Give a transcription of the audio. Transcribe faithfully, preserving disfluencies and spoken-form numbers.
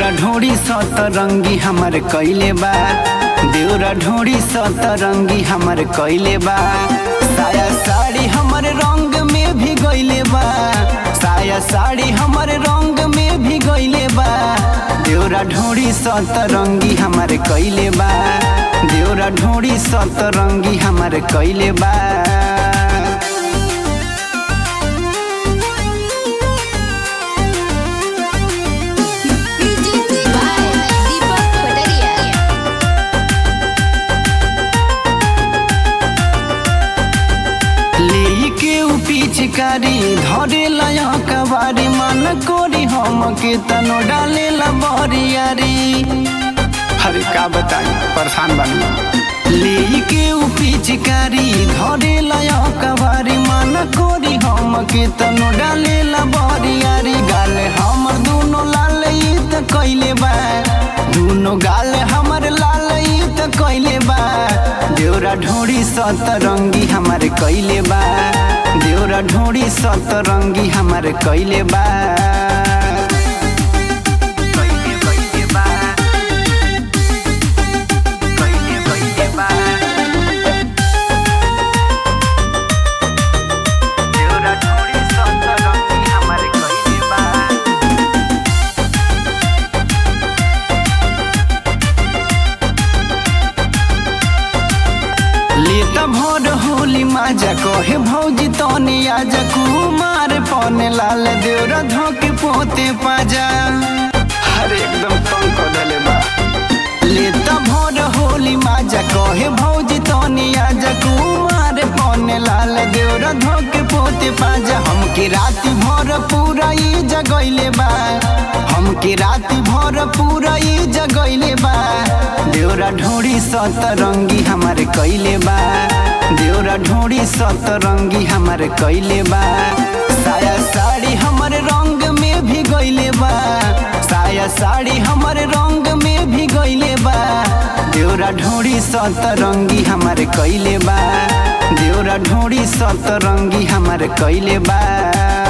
देवरा ढोड़ी सतरंगी हमर कइले बा देवरा ढोड़ी सतरंगी हमर कइले बा साया साड़ी हमर रंग में भी गइले बा साया साड़ी हमर रंग में भी गइले बा देवरा ढोड़ी सतरंगी हमर कइले बा देवरा ढोड़ी सतरंगी हमर कइले बा। पिचकारी धरे लया कबारी मन कोरी हम के तनो डाले ला बरियारी। हरे का बताई परेशान बनी ले के उ पिचकारी धरे लया कबारी मन कोरी हम के तनो डाले ला बरियारी। गाल हमर दोनों लाल ई त कइले बा दोनों गाल हमर लाल ई त कइले बा देवरा ढोड़ी सतरंगी हमर कइले बा देवरा ढोड़ी सतरंगी हमर कइले बा। भोर होली माजा कहे भौजी तनी आजा कुमार पौने लाल देवरा धोके पोते पाजा। हर एकदम तंग कर देले बा लेता भोर होली माजा कहे भौजी तनी आजा कुमार पौने लाल देवरा धोके पोते पाजा। हमके रात भर पूरा ई जगइले बा हमके रात भर पूरा ई जगइले बा देवरा ढोड़ी सतरंगी हमर कइले बा देवरा ढोड़ी सतरंगी हमर कइले बा। साया साड़ी हमर रंग में भी गइले बा साया साड़ी हमर रंग में भी गइले बा देवरा ढोड़ी सतरंगी हमर कइले बा देवरा ढोड़ी सतरंगी हमर कइले बा।